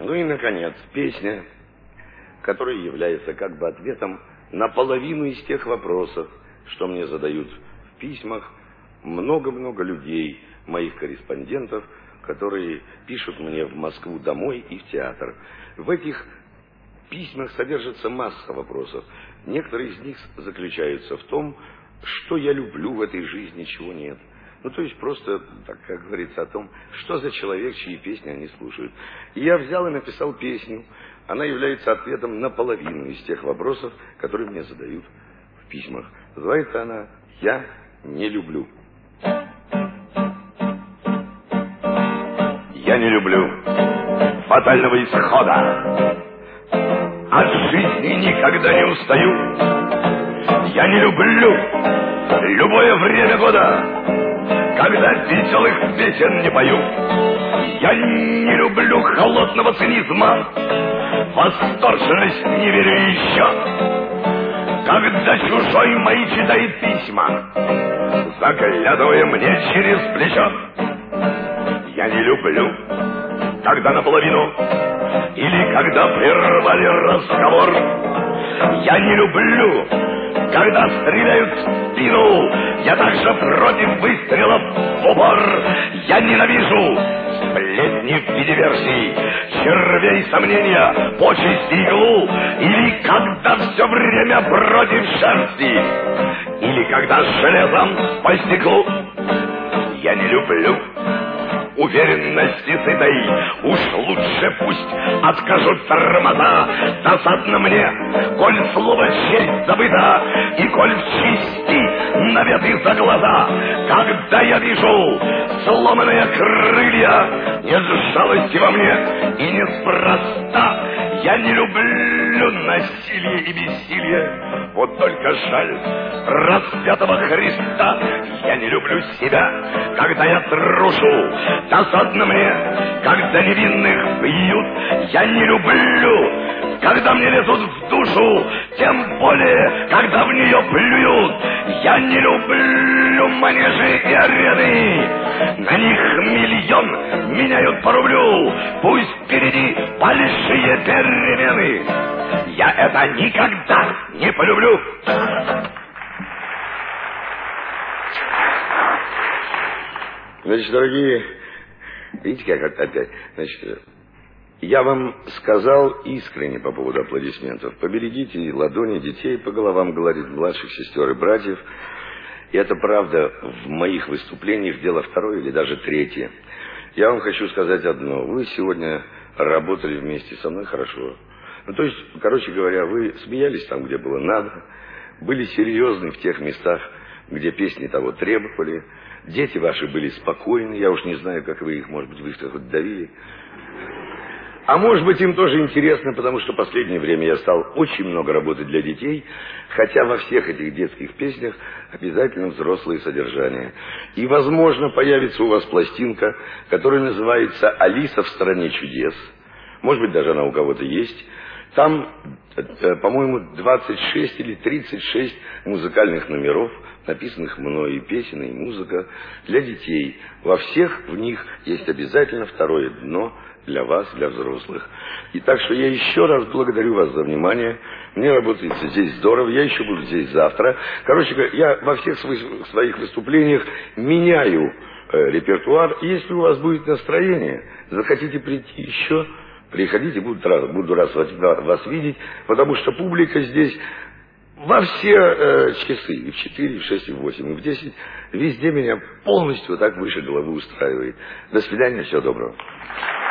Ну и, наконец, песня, которая является как бы ответом на половину из тех вопросов, что мне задают в письмах много-много людей, моих корреспондентов, которые пишут мне в Москву домой и в театр. В этих письмах содержится масса вопросов. Некоторые из них заключаются в том, что я люблю в этой жизни, чего нет. Ну, то есть просто, так как говорится, о том, что за человек, чьи песни они слушают. И я взял и написал песню. Она является ответом на половину из тех вопросов, которые мне задают в письмах. Называется она «Я не люблю». Я не люблю фатального исхода. От жизни никогда не устаю. Я не люблю любое время года, когда веселых песен не пою. Я не люблю холодного цинизма, восторженность не верю еще. Когда чужой мои читает письма, заглядывая мне через плечо. Я не люблю, когда наполовину или когда прервали разговор. Я не люблю, когда стреляют в спину. Я также против выстрелов в упор. Я ненавижу сплетни в виде версий, червей сомнения, почести иглу. Или когда все время против шерсти, или когда железом по стеклу. Я не люблю уверенности сытой. Уж лучше пусть откажут тормоза. Досадно мне, коль слово честь забыто, и коль в чести наветы за глаза. Когда я вижу сломанные крылья, нет жалости во мне и неспроста. Я не люблю насилие и бессилие, вот только жаль распятого Христа. Я не люблю себя, когда я трушу. Досадно мне, когда невинных бьют. Я не люблю, когда мне лезут в душу, тем более, когда в нее плюют. Я не люблю манежи и арены, на них миллион меняют по рублю. Пусть впереди большие перемены, я это никогда не полюблю. Значит, дорогие, видите, как опять, значит, я вам сказал искренне по поводу аплодисментов. Поберегите ладони детей, по головам гладить младших сестер и братьев. И это правда в моих выступлениях дело второе или даже третье. Я вам хочу сказать одно. Вы сегодня работали вместе со мной хорошо. Ну, то есть, короче говоря, вы смеялись там, где было надо, были серьезны в тех местах, где песни того требовали. Дети ваши были спокойны. Я уж не знаю, как вы их, может быть, вы их хоть давили. А может быть, им тоже интересно, потому что в последнее время я стал очень много работать для детей, хотя во всех этих детских песнях обязательно взрослое содержание. И, возможно, появится у вас пластинка, которая называется «Алиса в стране чудес». Может быть, даже она у кого-то есть. Там, по-моему, 26 или 36 музыкальных номеров, написанных мной, и песен, и музыка для детей. Во всех в них есть обязательно второе дно для вас, для взрослых. И так что я еще раз благодарю вас за внимание. Мне работается здесь здорово, я еще буду здесь завтра. Короче говоря, я во всех своих выступлениях меняю репертуар. Если у вас будет настроение, захотите прийти еще, приходите, буду рад вас видеть, потому что публика здесь во все часы, и в 4, и в 6, и в 8, и в 10, везде меня полностью так выше головы устраивает. До свидания, всего доброго.